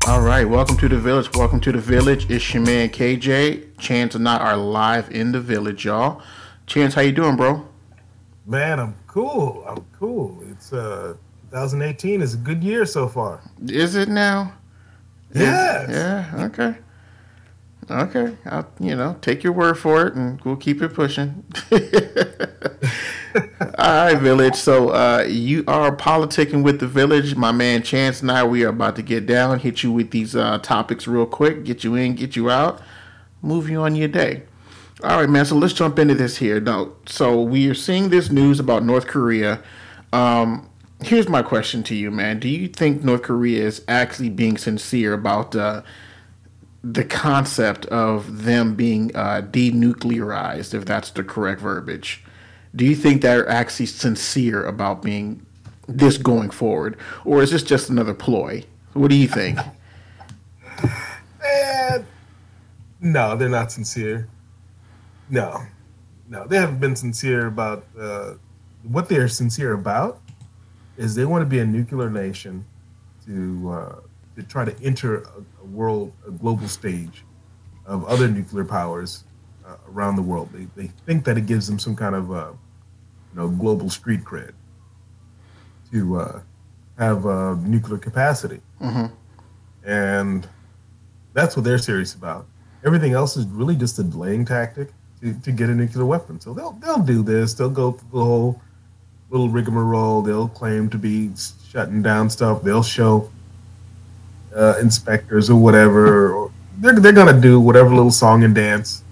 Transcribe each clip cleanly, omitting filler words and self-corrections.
All right, welcome to the village. Welcome to the village. It's your man KJ. Chance and I are live in the village, y'all. Chance, how you doing, bro? Man, I'm cool. I'm cool. It's 2018 is a good year so far. Is it now? Yes. Yeah. Okay. Okay. I'll take your word for it, and we'll keep it pushing. All right, village. So you are politicking with the village, my man Chance and I. We are about to get down, hit you with these topics real quick, get you in, get you out, move you on your day. All right, man. So let's jump into this here. Now, so we are seeing this news about North Korea. Here's my question to you, man. Do you think North Korea is actually being sincere about the concept of them being denuclearized, if that's the correct verbiage? Do you think they're actually sincere about being this going forward, or is this just another ploy? What do you think? And no, they're not sincere. No, no, they haven't been sincere about what they're sincere about is they want to be a nuclear nation to try to enter a global stage of other nuclear powers around the world. They think that it gives them some kind of global street cred to have nuclear capacity, Mm-hmm. and that's what they're serious about. Everything else is really just a delaying tactic to get a nuclear weapon. So they'll do this. They'll go through the whole little rigmarole. They'll claim to be shutting down stuff. They'll show inspectors or whatever. Or they're gonna do whatever little song and dance.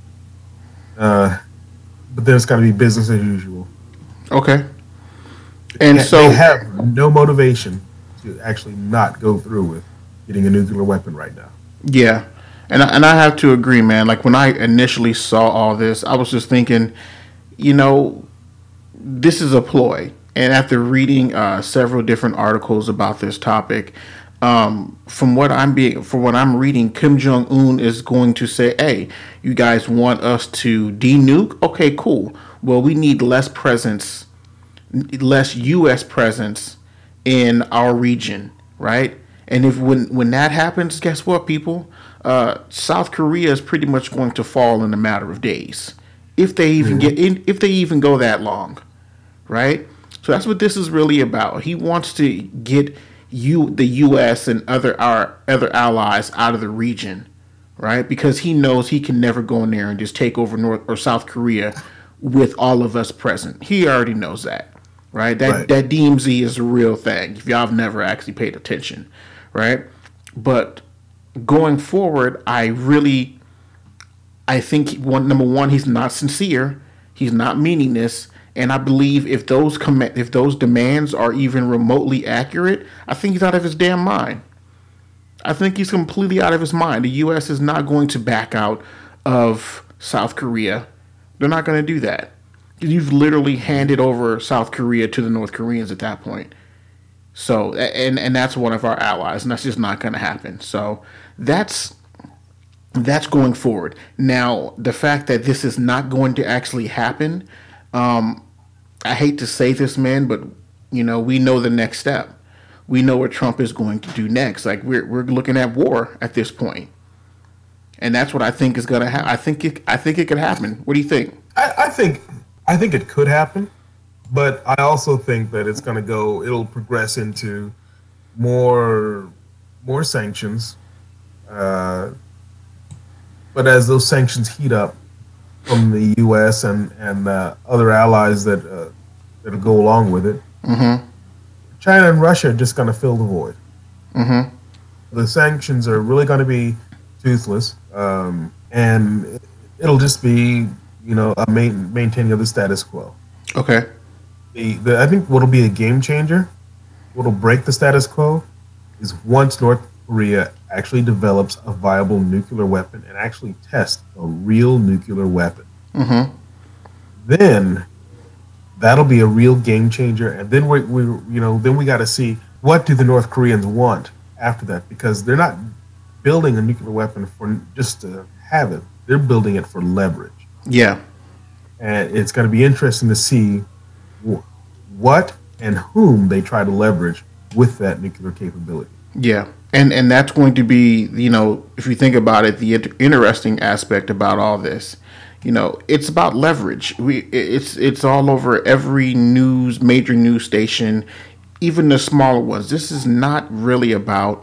But there's got to be business as usual. Okay. And They so, have no motivation to actually not go through with getting a nuclear weapon right now. yeah, and I have to agree, man. Like when I initially saw all this, I was just thinking, you know, this is a ploy. And after reading several different articles about this topic, from what I'm reading, Kim Jong Un is going to say, "Hey, you guys want us to denuke? Okay, cool. Well, we need less U.S. presence in our region, right? And if when that happens, guess what, people? South Korea is pretty much going to fall in a matter of days, if they even Mhm. get in, if they even go that long, right? So that's what this is really about. He wants to get the U.S. and our other allies out of the region, right? Because he knows he can never go in there and just take over North or South Korea with all of us present. He already knows that, right? That Right. that DMZ is a real thing. If y'all have never actually paid attention, right? But going forward, I think number one, he's not sincere. He's not meaning this, and I believe if those demands are even remotely accurate, I think he's out of his damn mind. I think he's completely out of his mind. The U.S. is not going to back out of South Korea. They're not going to do that. You've literally handed over South Korea to the North Koreans at that point. So, and that's one of our allies, and that's just not going to happen. So, that's that's going forward. Now, the fact that this is not going to actually happen, I hate to say this, man, but we know the next step. We know what Trump is going to do next. Like we're looking at war at this point, and that's what I think is going to happen. I think it could happen. What do you think? I think it could happen, but I also think that it's going to go. It'll progress into more more sanctions. Uh, but as those sanctions heat up from the U.S. and other allies that go along with it, Mm-hmm. China and Russia are just going to fill the void. Mm-hmm. The sanctions are really going to be toothless, and it'll just be maintaining of the status quo. Okay. I think what'll be a game changer, what'll break the status quo, is once North Korea actually develops a viable nuclear weapon and actually tests a real nuclear weapon. Mm-hmm. Then that'll be a real game changer. And then we got to see what do the North Koreans want after that, because they're not building a nuclear weapon for just to have it. They're building it for leverage, Yeah. and it's going to be interesting to see what and whom they try to leverage with that nuclear capability. Yeah, and that's going to be, if you think about it, the interesting aspect about all this, it's about leverage. It's all over every major news station, even the smaller ones. This is not really about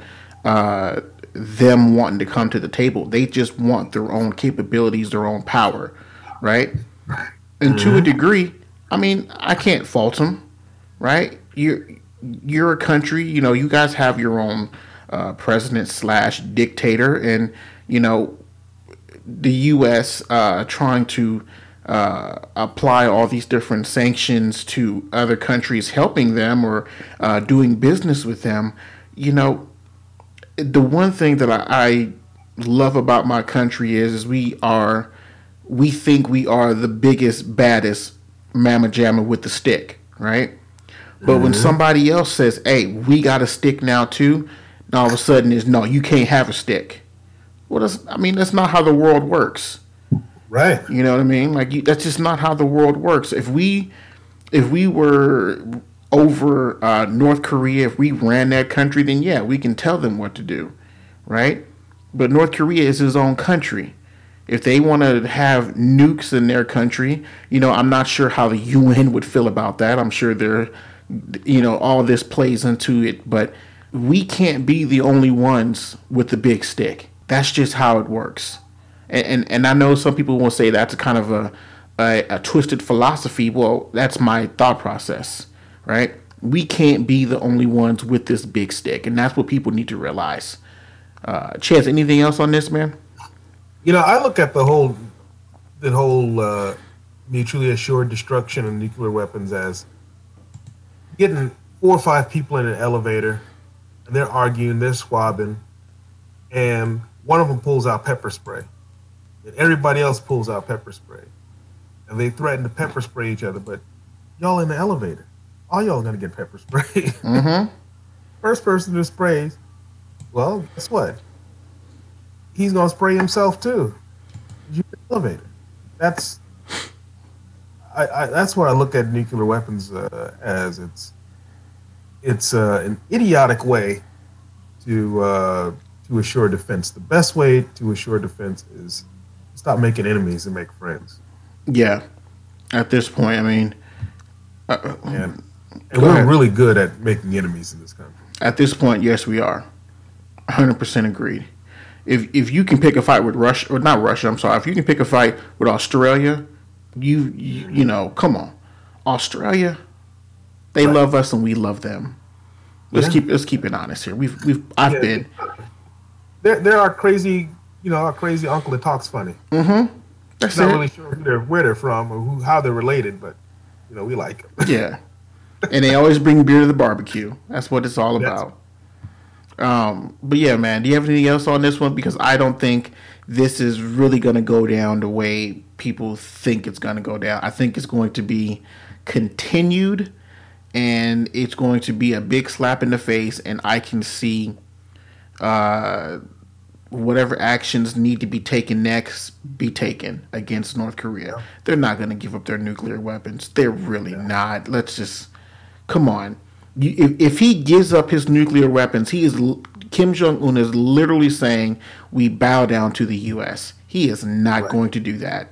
them wanting to come to the table. They just want their own capabilities, their own power, right? And to a Mm-hmm. degree, I mean, I can't fault them, right? You're a country. You guys have your own president slash dictator, and you know the U.S. Trying to apply all these different sanctions to other countries, helping them or doing business with them. You know, the one thing that I love about my country is we think we are the biggest, baddest mamma jamma with the stick, right? But when Mm-hmm. somebody else says, "Hey, we got a stick now too," and all of a sudden is no, you can't have a stick. Well, that's not how the world works. Right. You know what I mean? Like that's just not how the world works. If we were over North Korea, if we ran that country, then yeah, we can tell them what to do, right? But North Korea is his own country. If they want to have nukes in their country, I'm not sure how the UN would feel about that. I'm sure all this plays into it, but we can't be the only ones with the big stick. That's just how it works. And I know some people will say that's a kind of a twisted philosophy. Well, that's my thought process, right? We can't be the only ones with this big stick, and that's what people need to realize. Chance, anything else on this, man? I look at the whole mutually assured destruction of nuclear weapons as getting four or five people in an elevator, and they're arguing, they're squabbing, and one of them pulls out pepper spray, and everybody else pulls out pepper spray, and they threaten to pepper spray each other. But y'all in the elevator, all y'all gonna get pepper spray. Mm-hmm. First person who sprays, well, guess what? He's gonna spray himself too. You in the elevator. That's that's what I look at nuclear weapons as. It's an idiotic way to assure defense. The best way to assure defense is stop making enemies and make friends. Yeah. At this point, I mean, And go we're ahead. really good at making enemies in this country. At this point, yes, we are. 100% agreed. If you can pick a fight with Russia, or not Russia, I'm sorry. If you can pick a fight with Australia, come on, Australia, they Right. love us and we love them. Let's Yeah. keep it honest here. I've Yeah. been. They're our crazy, our crazy uncle that talks funny. That's Not it. really sure where they're from or how they're related, but we like them. Yeah, and they always bring beer to the barbecue. That's what it's all That's about. But yeah, man, do you have anything else on this one? Because I don't think this is really going to go down the way people think it's going to go down. I think it's going to be continued, and it's going to be a big slap in the face. And I can see uh, whatever actions need to be taken next be taken against North Korea. yeah, They're not going to give up their nuclear weapons. They're really yeah. not. Let's just come on. If he gives up his nuclear weapons, Kim Jong Un is literally saying we bow down to the U.S. He is not Right. going to do that.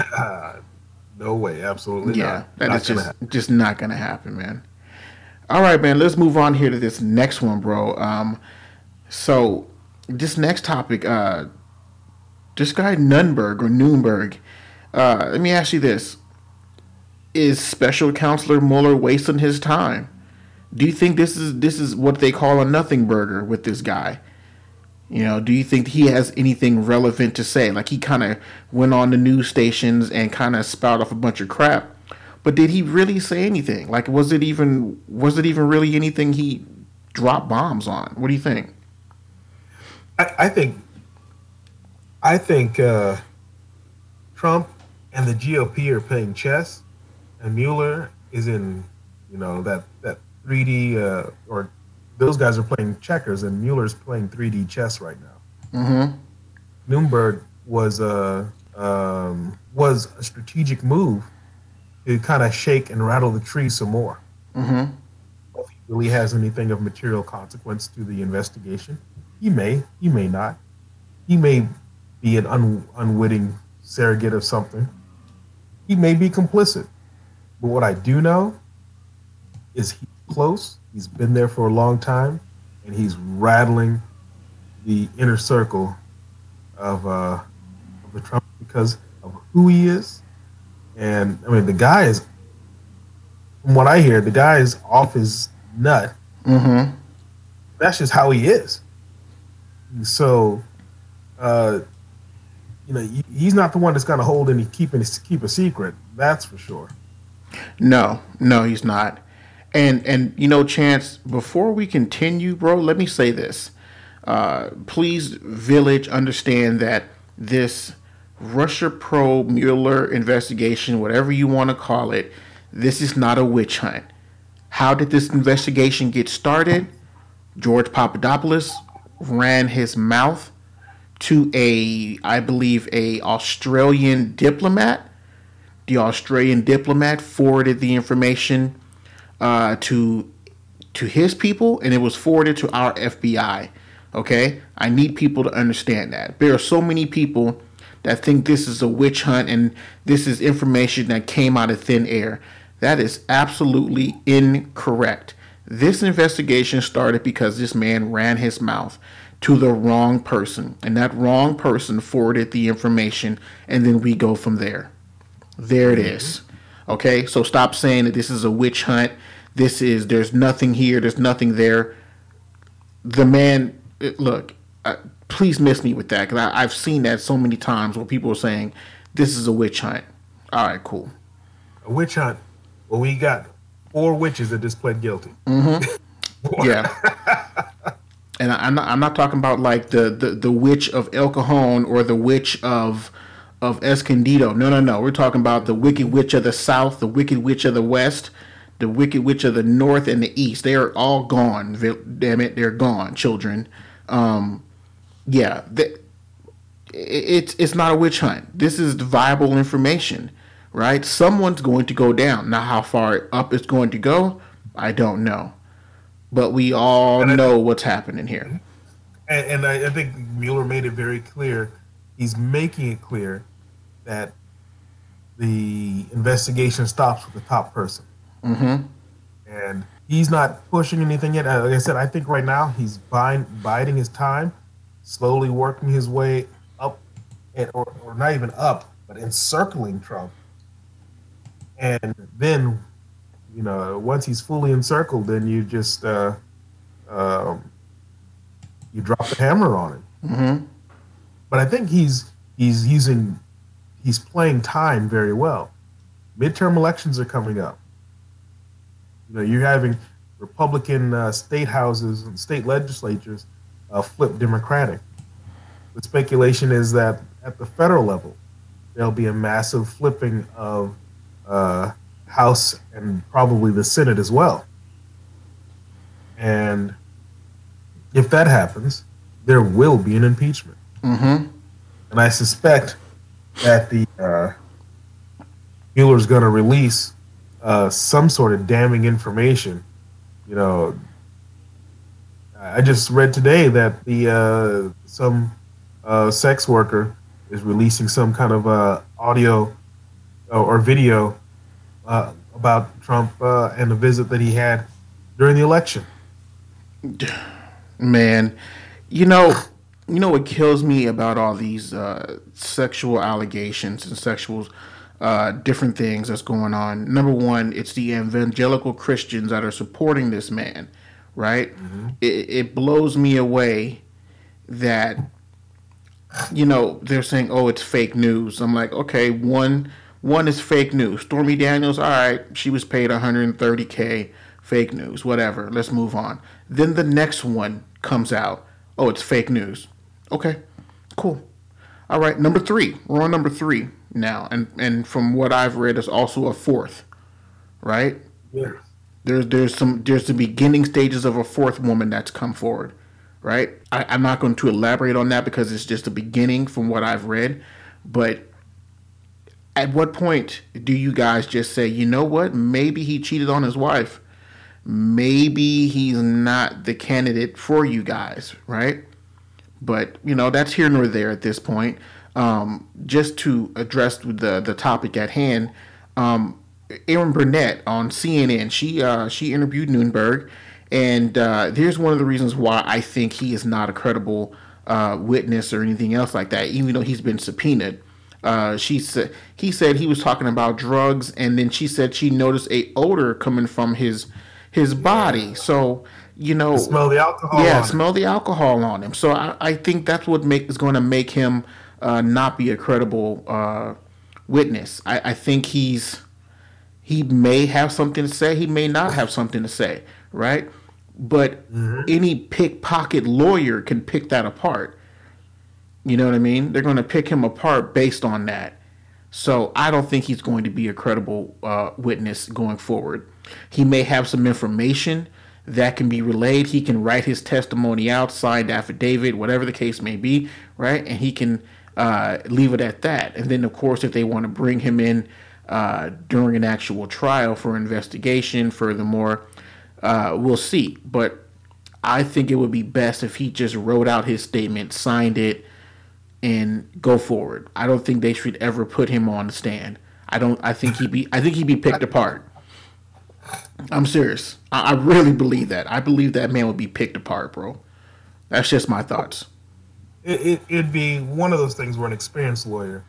No way, absolutely Yeah, not. that is Not gonna just not going to happen, man. All right, man. Let's move on here to this next one, bro. So this next topic, this guy Nunberg. Let me ask you this: is Special Counselor Mueller wasting his time? Do you think this is what they call a nothing burger with this guy? Do you think he has anything relevant to say? Like he kind of went on the news stations and kind of spout off a bunch of crap, but did he really say anything? Like was it even really anything he dropped bombs on? What do you think? I think I think Trump and the GOP are playing chess, and Mueller is in that 3D or those guys are playing checkers, and Mueller's playing 3D chess right now. Mm-hmm. Nuremberg was a strategic move to kind of shake and rattle the tree some more. Mm-hmm. He really has anything of material consequence to the investigation. He may not. He may be an unwitting surrogate of something. He may be complicit. But what I do know is he's close. He's been there for a long time, and he's rattling the inner circle of the Trump because of who he is. And I mean, the guy is, from what I hear, the guy is off his nut. Mm-hmm. That's just how he is. So, he's not the one that's going to hold and keep a secret. That's for sure. No, he's not. And Chance, before we continue, bro, let me say this. Please, Village, understand that this Russia probe, Mueller investigation, whatever you want to call it, this is not a witch hunt. How did this investigation get started? George Papadopoulos ran his mouth to I believe, a Australian diplomat. The Australian diplomat forwarded the information to his people, and it was forwarded to our FBI. Okay, I need people to understand that there are so many people that think this is a witch hunt and this is information that came out of thin air. That is absolutely incorrect. This investigation started because this man ran his mouth to the wrong person, and that wrong person forwarded the information, and then we go from there. There it is. Okay, so stop saying that this is a witch hunt. There's nothing here, there's nothing there. The man, look, please miss me with that, because I've seen that so many times where people are saying this is a witch hunt. All right, cool. A witch hunt. Well, we got 4 witches that just pled guilty. Mm-hmm. Yeah. And I'm not talking about like the witch of El Cajon or the witch of Escondido. No. We're talking about the wicked witch of the South, the wicked witch of the West, the wicked witch of the North and the East. They are all gone. Damn it, they're gone, children. It's not a witch hunt. This is viable information, right? Someone's going to go down. Now, how far up it's going to go, I don't know. But we all know what's happening here. And I think Mueller made it very clear. He's making it clear that the investigation stops with the top person. Mm-hmm. And he's not pushing anything yet. Like I said, I think right now he's biding his time, slowly working his way up, or not even up, but encircling Trump. And then, once he's fully encircled, then you just you drop the hammer on him. Mm-hmm. But I think he's playing time very well. Midterm elections are coming up. You're having Republican state houses and state legislatures flip Democratic. The speculation is that at the federal level, there'll be a massive flipping of House and probably the Senate as well. And if that happens, there will be an impeachment. Mm-hmm. And I suspect that the Mueller's going to release some sort of damning information. I just read today that some sex worker is releasing some kind of audio or video about Trump and the visit that he had during the election. Man, what kills me about all these sexual allegations and sexual different things that's going on. Number one, it's the evangelical Christians that are supporting this man, right? Mm-hmm. It blows me away that, they're saying, oh, it's fake news. I'm like, okay, one is fake news. Stormy Daniels, all right, she was paid $130K, fake news, whatever. Let's move on. Then the next one comes out. Oh, it's fake news. Okay, cool. All right, number 3. We're on number 3 now, and from what I've read, there's also a 4th, right? Yeah. There's the beginning stages of a 4th woman that's come forward, right? I'm not going to elaborate on that because it's just the beginning from what I've read, but at what point do you guys just say, you know what, maybe he cheated on his wife? maybe he's not the candidate for you guys, right? But that's here nor there at this point. Just to address the topic at hand, Erin Burnett on CNN, she interviewed Nunberg, and here's one of the reasons why I think he is not a credible witness or anything else like that, even though he's been subpoenaed. He said he was talking about drugs, and then she said she noticed a odor coming from his body. So smell the alcohol. Yeah, smell the alcohol on him. So I think that's what is going to make him not be a credible witness. I think he may have something to say. He may not have something to say, right? But any pickpocket lawyer can pick that apart. You know what I mean? They're going to pick him apart based on that. So I don't think he's going to be a credible witness going forward. He may have some information that can be relayed. He can write his testimony out, signed affidavit, whatever the case may be, right? And he can leave it at that. And then, of course, if they want to bring him in during an actual trial for investigation, furthermore, we'll see. But I think it would be best if he just wrote out his statement, signed it, and go forward. I don't think they should ever put him on the stand. I think he'd be picked apart. I'm serious. I really believe that. I believe that man would be picked apart, bro. That's just my thoughts. It'd be one of those things where an experienced lawyer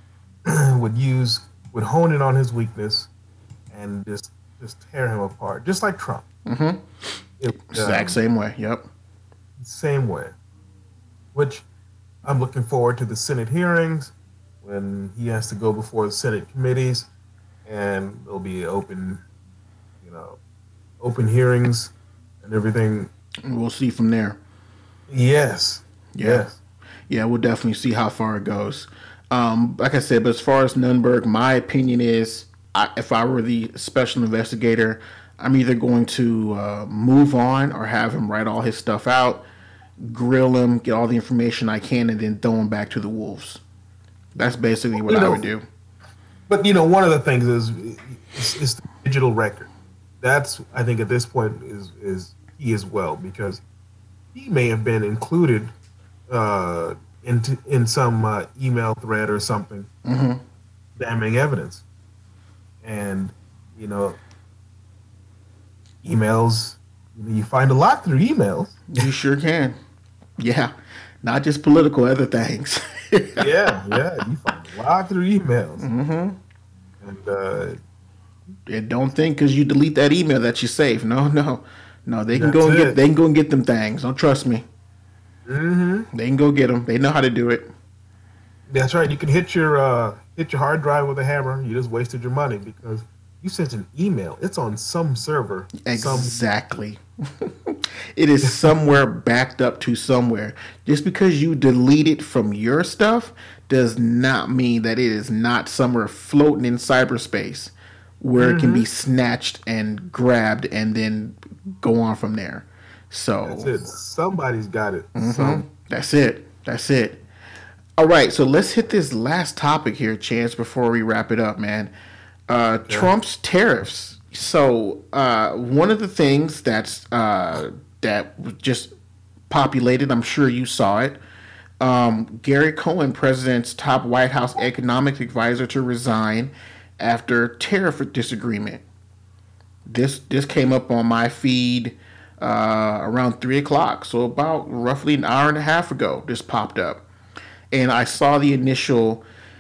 would hone in on his weakness and just tear him apart, just like Trump. Mm-hmm. Exact same way. Yep. Same way. Which I'm looking forward to the Senate hearings when he has to go before the Senate committees, and there'll be open hearings and everything. We'll see from there. Yes. Yeah. Yes. Yeah, we'll definitely see how far it goes. Like I said, but as far as Nunberg, my opinion is, if I were the special investigator, I'm either going to move on or have him write all his stuff out, grill him, get all the information I can, and then throw him back to the wolves. That's basically what I would do. But one of the things is the digital record. That's, I think, at this point is key as well, because he may have been included in some email thread or something, damning evidence, and emails. You find a lot through emails. You sure can. Yeah, not just political, other things. yeah, you find a lot through emails. Mm-hmm. And don't think because you delete that email that you're safe. No. They can go and get them things. Don't trust me. Mm-hmm. They can go get them. They know how to do it. That's right. You can hit your hard drive with a hammer. You just wasted your money because you sent an email. It's on some server. Exactly. It is somewhere backed up to somewhere. Just because you delete it from your stuff does not mean that it is not somewhere floating in cyberspace where it can be snatched and grabbed and then go on from there. So that's it. Somebody's got it. Mm-hmm. That's it. All right, so let's hit this last topic here, Chance, before we wrap it up, man. Trump's tariffs. So one of the things that just populated, I'm sure you saw it. Gary Cohn, president's top White House economic advisor, to resign after tariff disagreement. This came up on my feed around 3:00, so about roughly an hour and a half ago. This popped up, and I saw the initial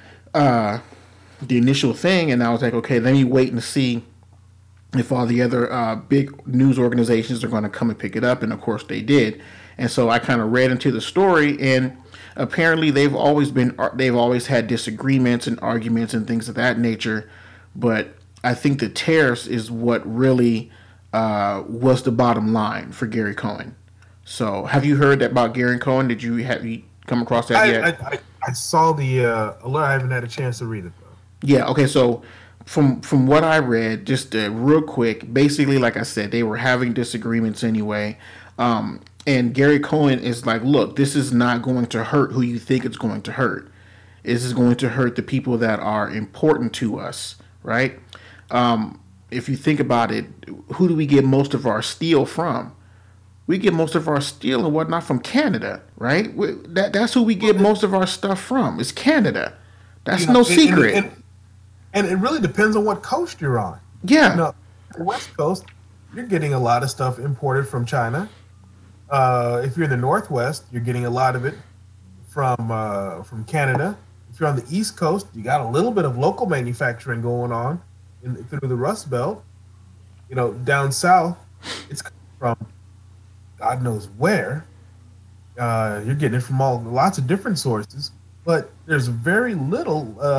thing, and I was like, okay, let me wait and see if all the other big news organizations are going to come and pick it up, and of course they did. And so I kind of read into the story, and apparently they've always had disagreements and arguments and things of that nature, but I think the tariffs is what really was the bottom line for Gary Cohn. So have you heard about Gary Cohn? Did you come across that yet? I saw the alert. I haven't had a chance to read it though. Yeah. Okay. So from what I read, just real quick, basically, like I said, they were having disagreements anyway. And Gary Cohn is like, look, this is not going to hurt who you think it's going to hurt. This is going to hurt the people that are important to us, right? if you think about it, who do we get most of our steel from? We get most of our steel and whatnot from Canada, right? That's who we get most of our stuff from. It's Canada. That's no secret. And it really depends on what coast you're on. Yeah. The West Coast, you're getting a lot of stuff imported from China. If you're in the Northwest, you're getting a lot of it from Canada. If you're on the East Coast, you got a little bit of local manufacturing going on through the Rust Belt. Down south, it's from God knows where. You're getting it from lots of different sources, but there's very little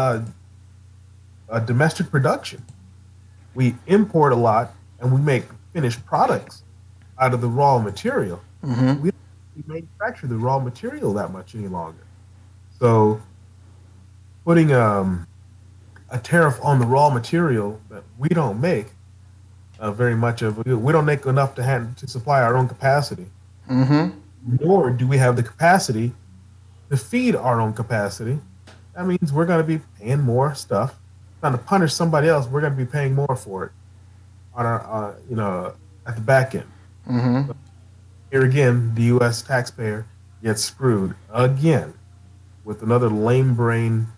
domestic production. We import a lot, and we make finished products out of the raw material. Mm-hmm. We don't manufacture the raw material that much any longer. So putting a tariff on the raw material that we don't make very much of, we don't make enough to supply our own capacity. Mm-hmm. Nor do we have the capacity to feed our own capacity. That means we're going to be paying more stuff. Trying to punish somebody else, we're going to be paying more for it on our, at the back end. Mm-hmm. So here again, the U.S. taxpayer gets screwed again with another lame brain,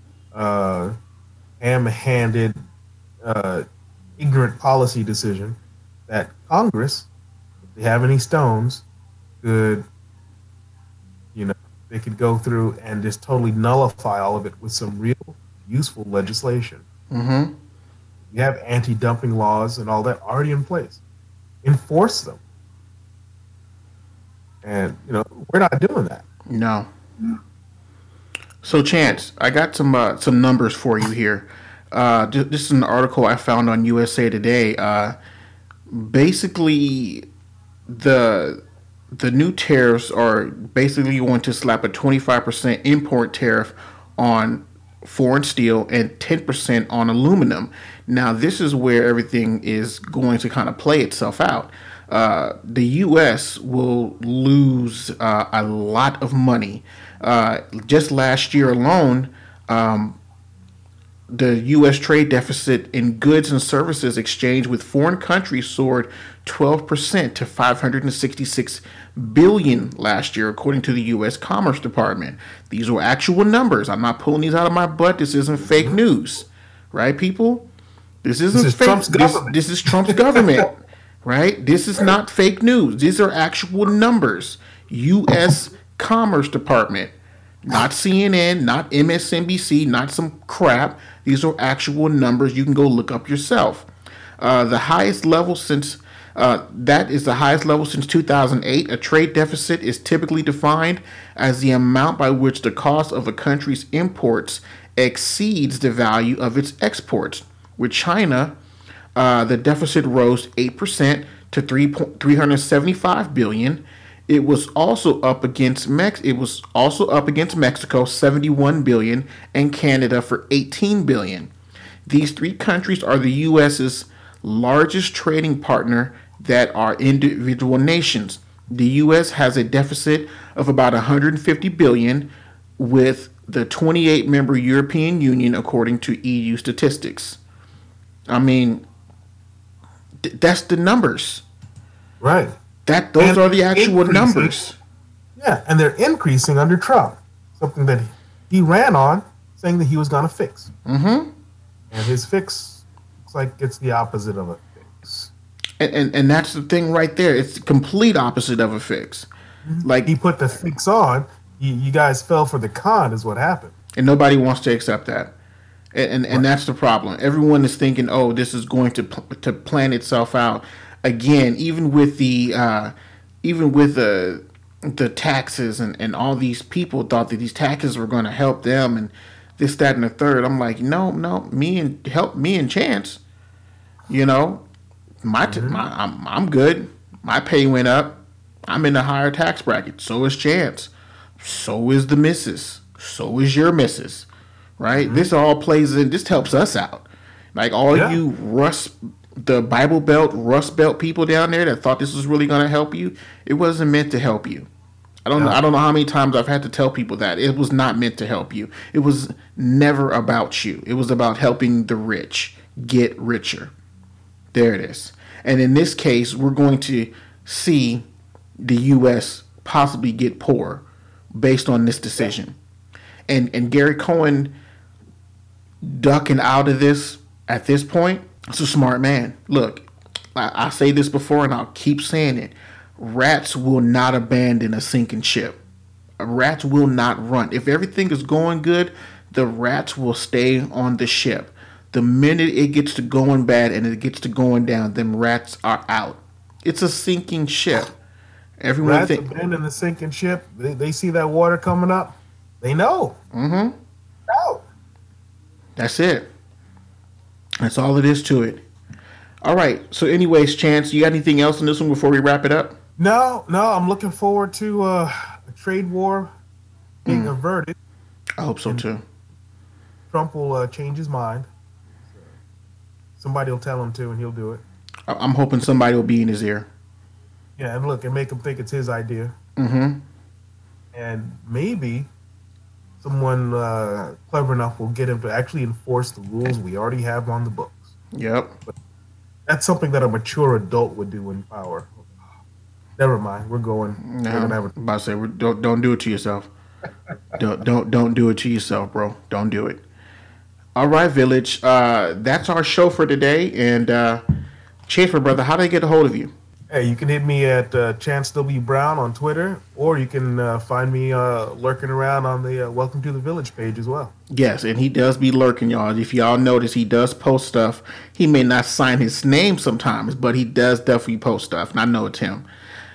ham-handed, ignorant policy decision that Congress, if they have any stones, could, they could go through and just totally nullify all of it with some real useful legislation. Mm-hmm. You have anti-dumping laws and all that already in place. Enforce them. And, we're not doing that. No. So, Chance, I got some numbers for you here. This is an article I found on USA Today. Basically, the new tariffs are basically going to slap a 25% import tariff on foreign steel and 10% on aluminum. Now, this is where everything is going to kind of play itself out. The U.S. will lose a lot of money. Just last year alone, the U.S. trade deficit in goods and services exchanged with foreign countries soared 12% to $566 billion last year, according to the U.S. Commerce Department. These were actual numbers. I'm not pulling these out of my butt. This isn't fake news, right, people? This isn't fake. Trump's government. This is Trump's government, right? This is not fake news. These are actual numbers. U.S. Commerce Department. Not CNN, not MSNBC, not some crap. These are actual numbers. You can go look up yourself. The highest level since that is the highest level since 2008. A trade deficit is typically defined as the amount by which the cost of a country's imports exceeds the value of its exports. With China, the deficit rose 8% to $375 billion. It was also up against Mexico, 71 billion, and Canada for 18 billion. These three countries are the U.S.'s largest trading partner that are individual nations. The U.S. has a deficit of about 150 billion with the 28-member European Union, according to EU statistics. I mean, that's the numbers. Right. Those are the actual numbers. Yeah, and they're increasing under Trump. Something that he ran on, saying that he was going to fix. Mm-hmm. And his fix looks like it's the opposite of a fix. And that's the thing right there. It's the complete opposite of a fix. Like he put the fix on, you guys fell for the con is what happened. And nobody wants to accept that. And that's the problem. Everyone is thinking, oh, this is going to plan itself out. Again, even with the taxes and all these people thought that these taxes were going to help them and this, that, and the third. I'm like, no, me and Chance. I'm good. My pay went up. I'm in a higher tax bracket. So is Chance. So is the missus. So is your missus. Right? Mm-hmm. This all plays in. This helps us out. Like you the Bible Belt, Rust Belt people down there that thought this was really going to help you, it wasn't meant to help you. I don't know how many times I've had to tell people that. It was not meant to help you. It was never about you. It was about helping the rich get richer. There it is. And in this case, we're going to see the U.S. possibly get poor based on this decision. And Gary Cohen ducking out of this at this point, it's a smart man. Look, I say this before and I'll keep saying it. Rats will not abandon a sinking ship. Rats will not run. If everything is going good, the rats will stay on the ship. The minute it gets to going bad and it gets to going down, them rats are out. It's a sinking ship. Everyone rats abandon the sinking ship. They see that water coming up. They know. Mm-hmm. Out. That's it. That's all it is to it. All right. So, anyways, Chance, you got anything else on this one before we wrap it up? No. I'm looking forward to a trade war being averted. I hope so too. Trump will change his mind. Somebody will tell him to, and he'll do it. I'm hoping somebody will be in his ear. Yeah, and look, and make him think it's his idea. Mm-hmm. And maybe someone clever enough will get him to actually enforce the rules we already have on the books. Yep. But that's something that a mature adult would do in power. Never mind, we're going. No, we're gonna have I'm about to say, don't do it to yourself. don't do it to yourself, bro. Don't do it. All right, Village. That's our show for today. And Chafer, brother, how do they get a hold of you? Hey, you can hit me at Chance W. Brown on Twitter, or you can find me lurking around on the Welcome to the Village page as well. Yes, and he does be lurking, y'all. If y'all notice, he does post stuff. He may not sign his name sometimes, but he does definitely post stuff, and I know it's him.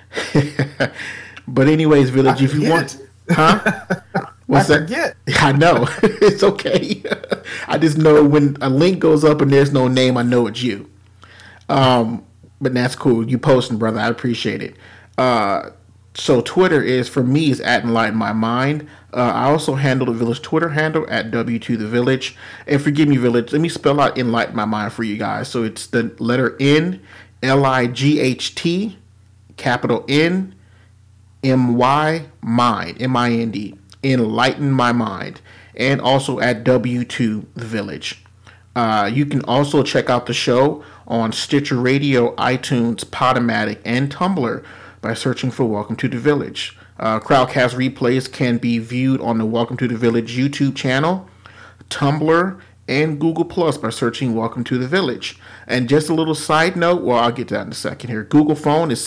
But anyways, Village, if you want... Huh? What's that? Forget. I know. It's okay. I just know when a link goes up and there's no name, I know it's you. But that's cool. You posting, brother. I appreciate it. So Twitter is, for me, is at Enlighten My Mind. I also handle the Village Twitter handle at W2TheVillage. And forgive me, Village, let me spell out Enlighten My Mind for you guys. So it's the letter N, L-I-G-H-T, capital N, M-Y, Mind, M-I-N-D. Enlighten My Mind. And also at W2 The Village. You can also check out the show on Stitcher Radio, iTunes, Podomatic, and Tumblr by searching for Welcome to the Village. Crowdcast replays can be viewed on the Welcome to the Village YouTube channel, Tumblr, and Google Plus by searching Welcome to the Village. And just a little side note, well, I'll get to that in a second here. Google phone is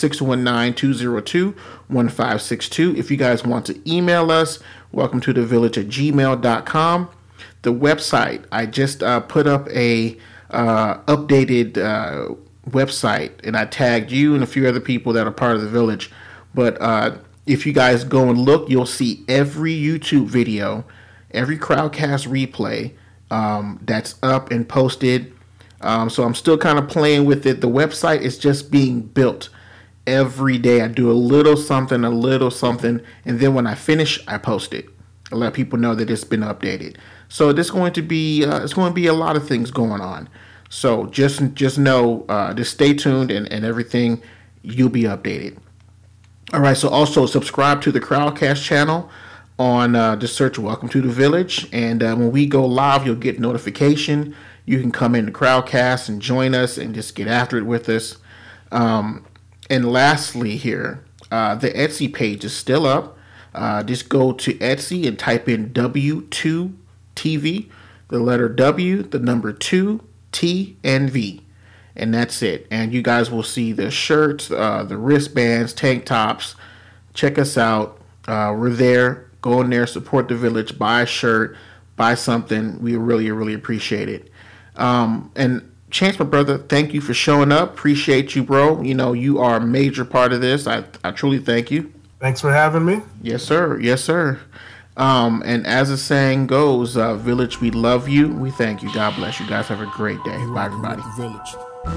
619-202-1562. If you guys want to email us, welcome to the village at gmail.com. The website, I just put up a updated website, and I tagged you and a few other people that are part of the village. But if you guys go and look, you'll see every YouTube video, every Crowdcast replay that's up and posted. So I'm still kind of playing with it. The website is just being built every day. I do a little something, and then when I finish, I post it. I let people know that it's been updated. So there's going to be it's going to be a lot of things going on. So just know, just stay tuned and everything, you'll be updated. All right. So also subscribe to the Crowdcast channel on just search Welcome to the Village, and when we go live, you'll get notification. You can come into Crowdcast and join us and just get after it with us. And lastly, here the Etsy page is still up. Just go to Etsy and type in W2TV, the letter W, the number 2, T, and V. And that's it. And you guys will see the shirts, the wristbands, tank tops. Check us out. We're there. Go in there, support the village, buy a shirt, buy something. We really, really appreciate it. And Chance, my brother, thank you for showing up. Appreciate you, bro. You know, you are a major part of this. I truly thank you. Thanks for having me. Yes, sir. Yes, sir. And as the saying goes, Village, we love you. We thank you. God bless you guys. Have a great day. Bye, everybody. Village.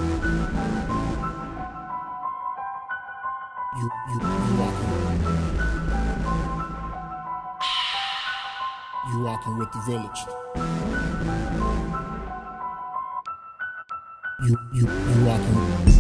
You rocking with the village. You rocking.